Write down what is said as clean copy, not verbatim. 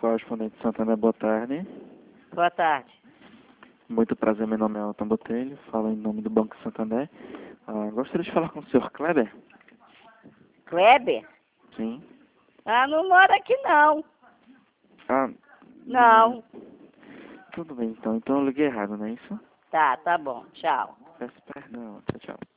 correspondente Santana, boa tarde. Boa tarde. Muito prazer, meu nome é Elton Botelho, falo em nome do Banco Santander. Gostaria de falar com o senhor Kleber? Kleber? Sim. Ah, não mora aqui não. Ah, Não. tudo bem então. Então eu liguei errado, não é isso? Tá bom. Tchau. Peço perdão. Tchau, tchau.